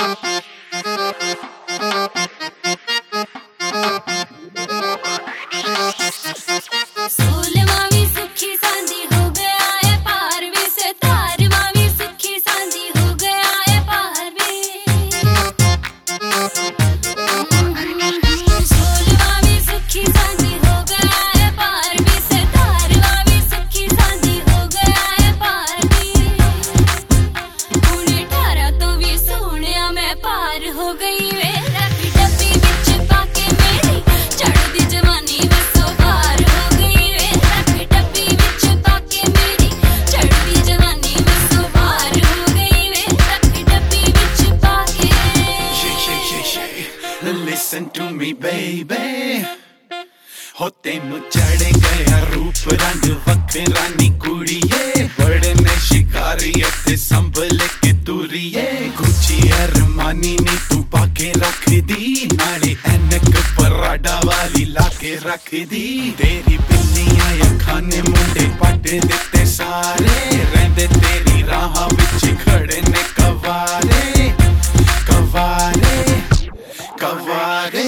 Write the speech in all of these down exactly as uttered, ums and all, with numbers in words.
Listen to me baby हो तेनू चढ़ गया रूप रंग वखरा नी कुड़िए बड़े ने शिकारी इत्थे संभल के तुरिए गुची अरमानी नी तू पाके रख दी नाले ऐनक पराडा वाली लाके रख दी तेरी बिल्लियां अखां ने मुंडे पट दिते सारे रहंदे तेरी राह विच खड़े ने कवारे कवारे कवारे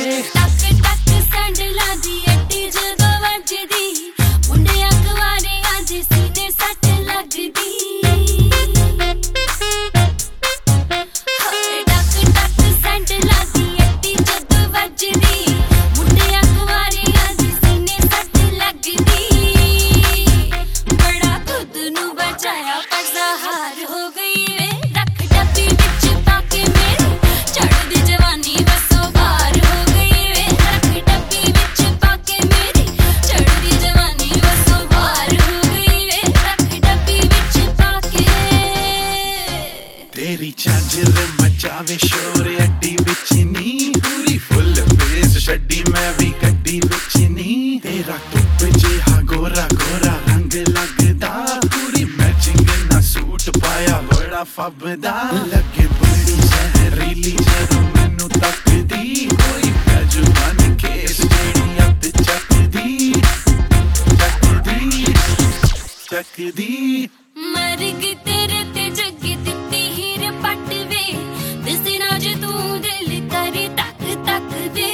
तेरी झांझर मचावे शोर अड्डी विच नी पूरी फुल बेस छड्डी मैं भी गड्डी विच नी तेरा धुप जिहा गोरा गोरा रंग लगदा पूरी मैचिंग ना सूट पाया बड़ा फबदा लगे बड़ी जहरीली जदों मैनू तकदी कोई बेजुबान केस जेड़ी अत चकदी चकदी चकदी मर गई तेरे ते जगी दित्ती हीर पट वे दिसे ना जे तू दिल करे तक तक दे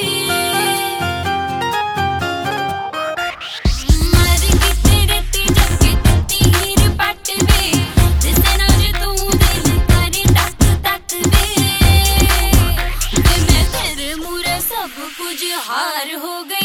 मर गई तेरे ते जगी दित्ती हीर पट वे दिसे ना जे तू दिल करे तक तक दे ते मैं तेरे मूरे सब कुछ हार हो गई।